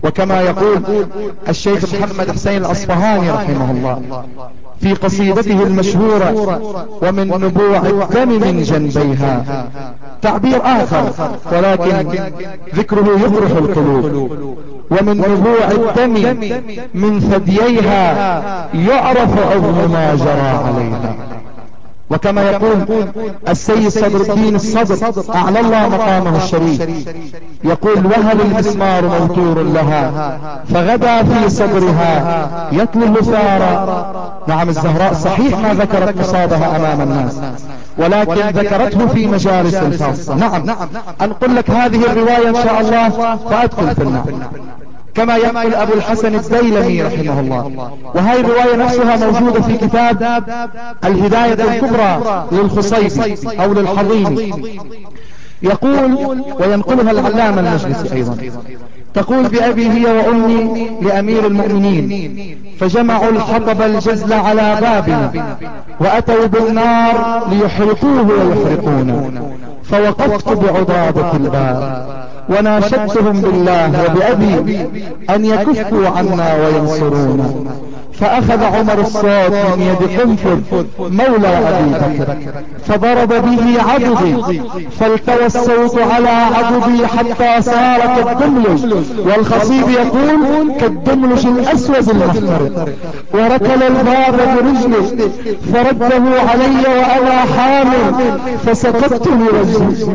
وكما يقول الشيخ محمد حسين الأصفهاني رحمه الله في قصيدته المشهورة: ومن نبوع الدم من جنبيها، تعبير آخر ولكن ذكره يفرح القلوب: ومن نبوع الدم من ثدييها يعرف عظم ما جرى عليها. وكما يقول السيد صدر الدين الصدر أعلى الله مقامه الشريف، يقول: وهل المسمار موتور لها فغدا في صدرها يتلو الثارى. نعم، الزهراء صحيح ما ذكرت مصابها أمام الناس، ولكن ذكرته في مجالس الخاصة. نعم، أنقل لك هذه الرواية إن شاء الله فأدخل في النار. كما ينقل أبو الحسن الديلمي رحمه الله، وهي الرواية نفسها موجودة في كتاب الهداية الكبرى للخصيبي أو للحضيمي. يقول وينقلها العلامة المجلسي أيضا، تقول: بأبي هي وأمي لأمير المؤمنين، فجمعوا الحطب الجزل على بابنا، وأتوا بالنار ليحرقوه ويحرقونا، فوقفت بعضابة الباب وناشدتهم بالله وبأبي أن يكفوا عنا وينصرونا، فأخذ عمر الصوت من يد قنفذ مولى أبي بكر فضرب به عضدي، فالتوى الصوت على عضدي حتى صار كالدملج، والخصيب يقول: كالدملج الأسود المحترق، وركل الباب برجله فرده علي وأنا حامل فسقطت لوجهي،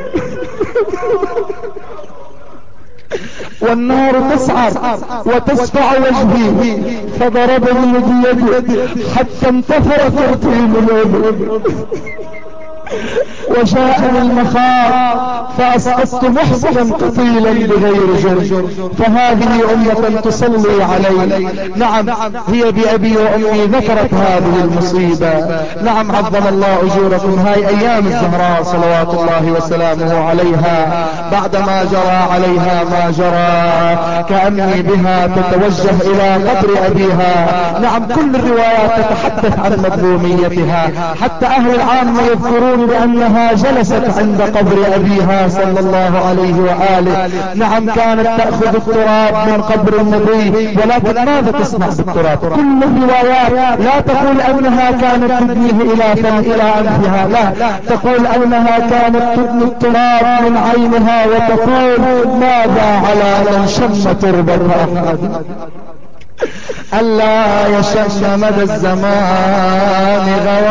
والنار تسعر وتسفع وجهي، فضربني بيدي حتى انتفر ترتيب الأذن، وجاءني المخاض فأسقطت محسنا قتيلا بغير جرم، فهذه أمة تصلي علي. نعم، هي بأبي وأمي ذكرت هذه المصيبة. نعم، عظم الله أجوركم. هاي أيام الزهراء صلوات الله وسلامه عليها بعدما جرى عليها ما جرى، كأني بها تتوجه إلى قبر أبيها. نعم، كل الروايات تتحدث عن مظلوميتها، حتى أهل العامة يذكرون بأنها جلست عند قبر أبيها صلى الله عليه وآله. نعم، كانت تأخذ التراب من قبر النبي، ولكن ماذا تصنع بالتراب؟ كل الروايات لا تقول أنها كانت تدنيه إلى أنفها، لا، تقول أنها كانت تدني التراب من عينها وتقول: ماذا على من شم تربة أحد ألا يشم مدى الزمان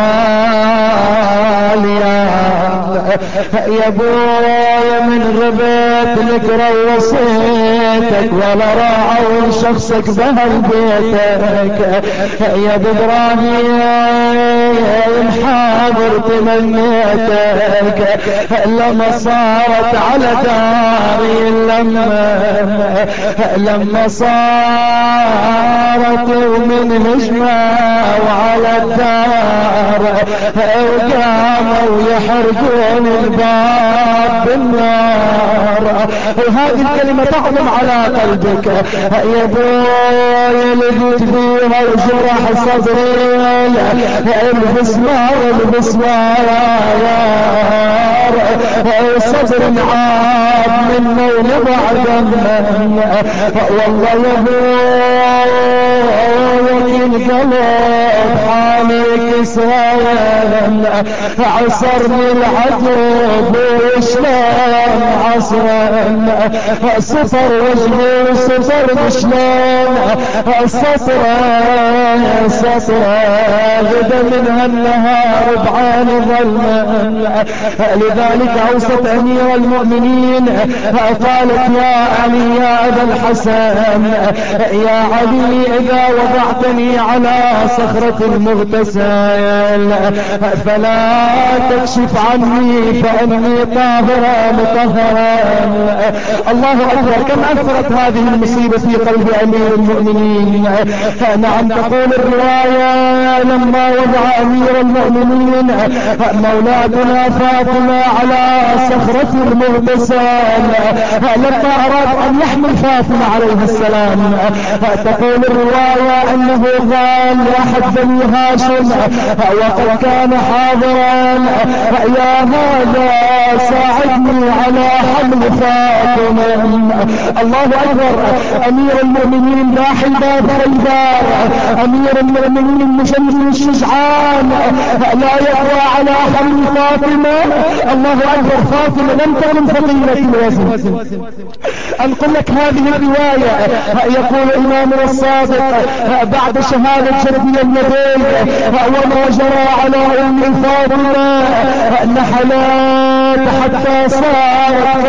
غواليا. يا بويا من غبت لك روسيتك ولا راعوا شخصك بهل بيتك، يا ابراهيم حاضر تمنيتك لما صارت على داري، لما صارت ومن هجمة وعلى الدار وقاموا يحرقون الباب بالنار. وهذه الكلمة تعظم على قلبك يا بوي، لقيت فيها وجرح صدري المسمار صدر عاب منه ولبعد والله يا بوي القلب حالك سوان عصرني العذب وشلون عصرن صفر وجهي وصفر شلون سطر غدا من هالنهار بعين ظلم. لذلك اوصت امير المؤمنين قالت: يا علي يا ابا الحسن، يا علي اذا وضعتني على صخرة المغتسل فلا تكشف عني فاني طاهرة مطهرة. الله اكبر، كم اثرت هذه المصيبة في قلب امير المؤمنين. نعم، تقول الرواية: لما وضع امير المؤمنين مولاتنا فاطمة على صخرة المغتسل، لما اراد ان يحمل فاطمة عليه السلام، تقول الرواية انه قال لاحد بني هاشم وقد كان حاضرا: يا هذا ساعة ساعدني على حمل فاطمة. الله أكبر. أمير المؤمنين باح الباب خيبر، أمير المؤمنين مجند الشجعان لا يقوى على حمل فاطمة. الله أكبر. فاطمة لم تكن ثقيلة الوزن. أنقل لك هذه الرواية. يقول إمامنا الصادق بعد شهادة جدي النبي: وما جرى على أم فاطمة نحلات حتى صارت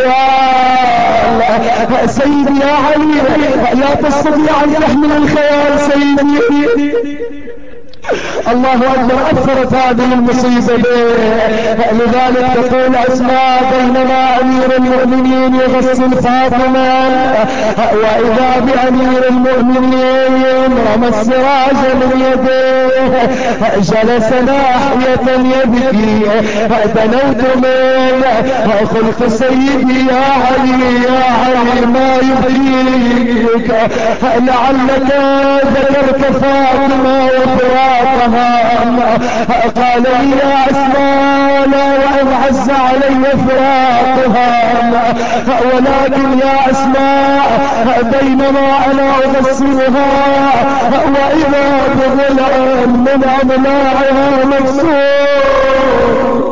كالخيال. سيدي يا علي لا تستطيع أن تحمل الخيال سيدي. الله أكبر. أثرت هذه المصيبة به. لذلك تقول أسماء: بينما أمير المؤمنين يغسل فاطمة وإذا بأمير المؤمنين رمى السراج من يديه جلس ناحية يبكي. دنوت منه قلت: سيدي يا علي يا علي ما يبكيك؟ لعلك ذكرت فاطمة وفراقها. قال لي: يا أسماء لا وإن عز علي فراقها، ولكن يا أسماء بينما أنا أغسلها وإذا بضلع من أضلاعها مكسور.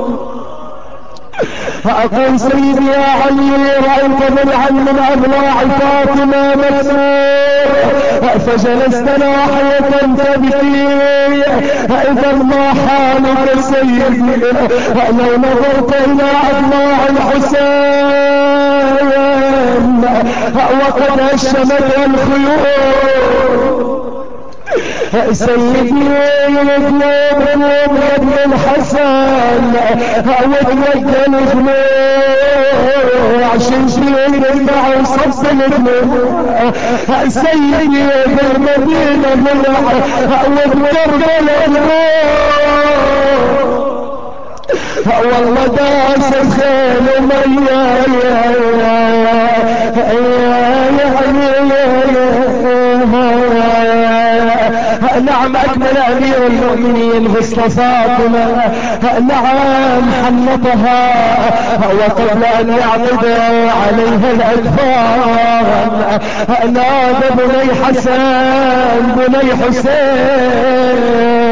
فأقول: سيدي يا علي رأيت ضلعا من أضلاع فاطمة مكسور فجلست ناحية تبكي. إذا ما حالك سيدي لو نظرت إلى أضلاع الحسين وقد هشمت الخيول. سيدي يطلب يا ابن الحسن وتوجه الجنوب عشان يرفع صف الجنوب. سيدي بالمدينة والدرب والله داس الخيل نعم أكمل أمير المؤمنين غسل فاطمة. نعم حنطها وقبل أن يعقد عليها الأدفار نادى: بني حسن بني حسين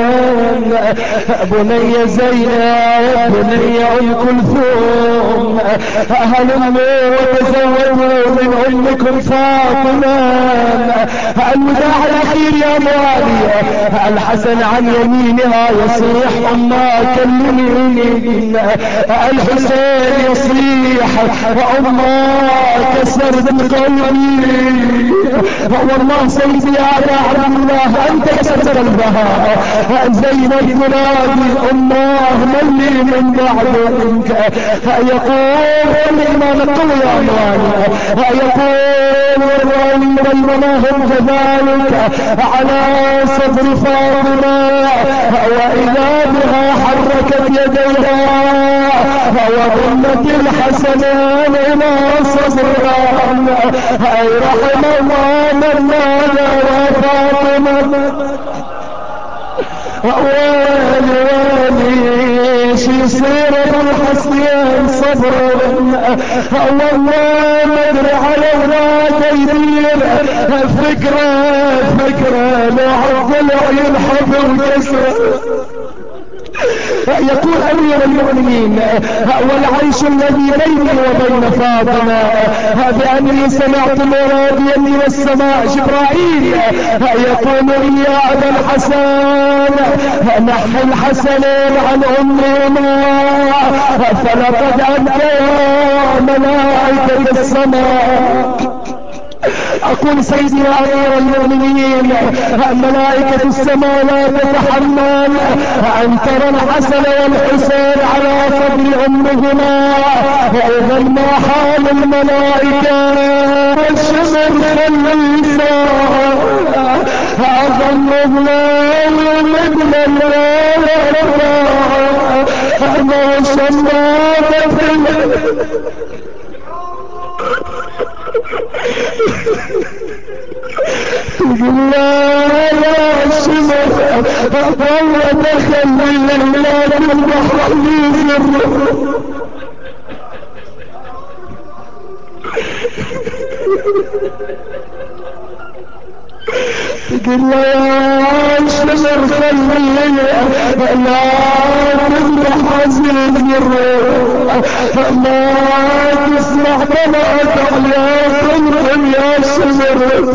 بني زينب بني أم كلثوم هلموا وتزوجوا من أمكم فاطمة. الوداع الأخير يا موالي. الحسن عن يمينها يصيح: أما كلميني. الحسين يصيح: أما كسرت قلبي. والله سيدي يا عبد الله أنت كسرت قلبها. زينب تنادي: أماه من لي من بعدك؟ يقول الإمام الطوي يا موالي يقول: والرأي بينما هم كذلك على صدر فاطمة وإذا بها حركت يديها وضمت الحسنان إلى صدرها. أي رحم الله من نادى وفاطمة. ويلي ويلي شي يصير بالحسين صبر. والله ما ادري على اولاد يدير فكره لو عضلع ينحب وكسر. يقول أمير المؤمنين: والعيش الذي بيني وبين فاطمة بأني سمعت مراديا من السماء جبرائيل يقول لي: يا أبا الحسن نحى الحسنين عن أمهما فلقد أبكى ملائكة السماء. أقول: سيدي يا أمير المؤمنين ملائكة السماء لا تتحمل أن ترى الحسن والحسين على صدر أمهما. وإذا ما حال الملائكة والشمر خليسا أظن الله ومثل الله ما شمات تقول: لا يا شمر أطول دخل من الولاد البحر يزر. تقول له يا شمر خلي لا تفتح عزيز الروح، ما تسمع بنات عليكم يا شمر.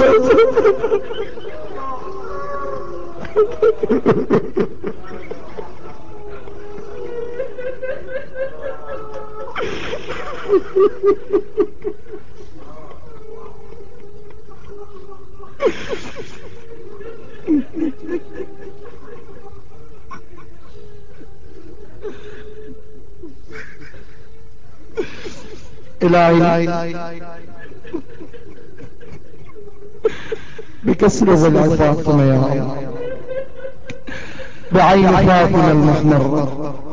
إلهي بكسر ضلع فاطمة يا الله، بعين فاطمة المحمر،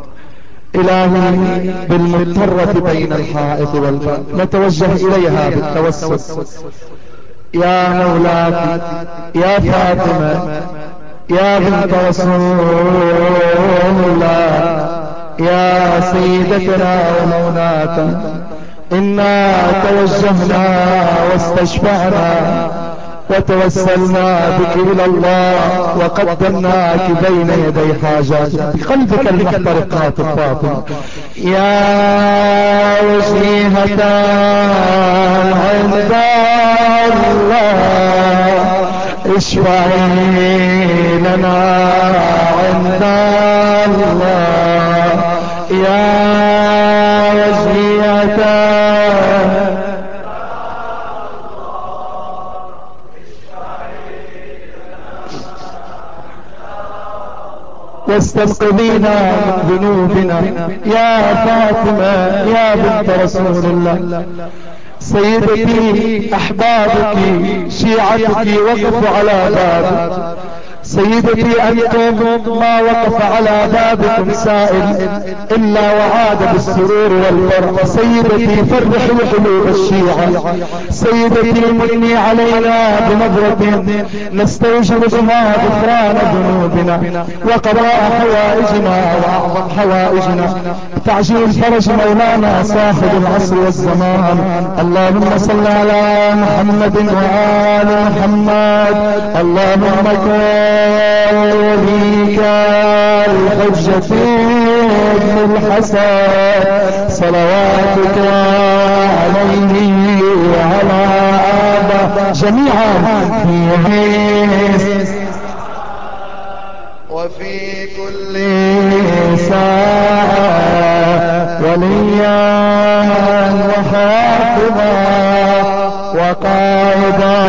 إلهي بالمضطرة بين الحائط والباب نتوجه إليها بالتوسل. يا مولاتي يا فاطمة يا بنت رسول الله، يا سيدتنا ومولاتنا، إنا توجهنا واستشفعنا وتوسلنا بك إلى الله وقدمناك بين يدي حاجاتنا بقلبك المحترقات الفاطمة. يا وجيهة عند الله اشفعي لنا عند الله، يا وجيهة واستنقذينا من ذنوبنا يا فاطمة يا بنت رسول الله. سيدتي أحبابك شيعتك وقفوا على بابك، سيدتي أنتم ما وقف على بابكم سائل إلا وعاد بالسرور والفرح. سيدتي فرح القلوب الشيعة، سيدتي مني علينا بنظرة نستوجب بها غفران ذنوبنا وقضاء حوائجنا وأعظم حوائجنا، تعجيل فرج مولانا صاحب العصر والزمان. اللهم صل على محمد وآل محمد. اللهم كن وليك الحجة ابن الحسن صلواتك عليه وعلى آبائه جميعا في وفي كل ساعة وليا وحافظا وقائدا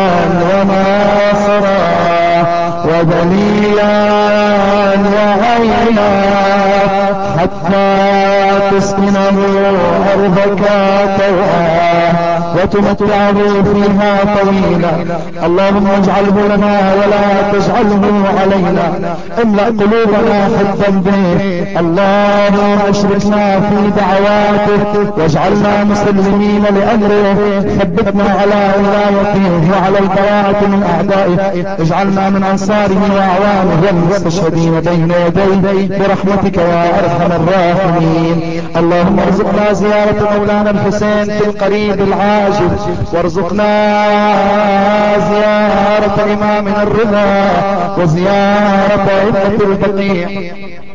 وناصرا ودليلا وعينا حتى تسكنه أرضك طوعا وتمتعه فيها طويلا. اللهم اجعله لنا ولا تجعله علينا، املأ قلوبنا حبا به. اللهم اشركنا في دعواته واجعلنا مسلمين لأمره، ثبتنا على ولايته وعلى البراءة من أعدائه، اجعلنا من أنصاره وأعوانه والمستشهدين بين يديه برحمتك يا أرحم الراحمين. اللهم ارزقنا زيارة مولانا الحسين في القريب العاجل، وارزقنا زيارة إمامنا الرضا وزيارة أئمة البقيع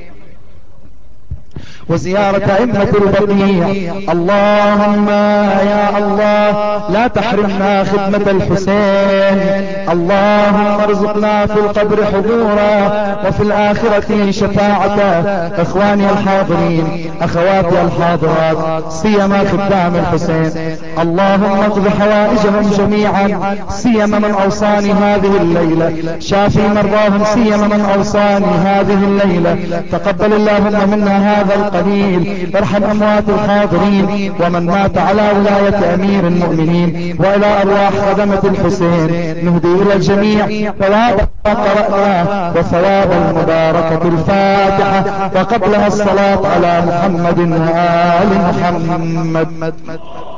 أئمة البقيع. اللهم يا الله لا تحرمنا خدمة الحسين. اللهم ارزقنا في القبر حضورا وفي الآخرة شفاعته. اخواني الحاضرين اخواتي الحاضرات سيما خدام الحسين، اللهم اقض حوائجهم جميعا سيما من اوصاني هذه الليلة، شافي مرضاهم سيما من اوصاني هذه الليلة. تقبل اللهم منا هذا القليل، ارحم اموات الحاضرين ومن مات على ولاية امير المؤمنين، والى ارواح خدمة الحسين نهدي الى الجميع ثواب قرأناه وثواب المباركة الفاتحة وقبلها الصلاة على محمد وآل محمد.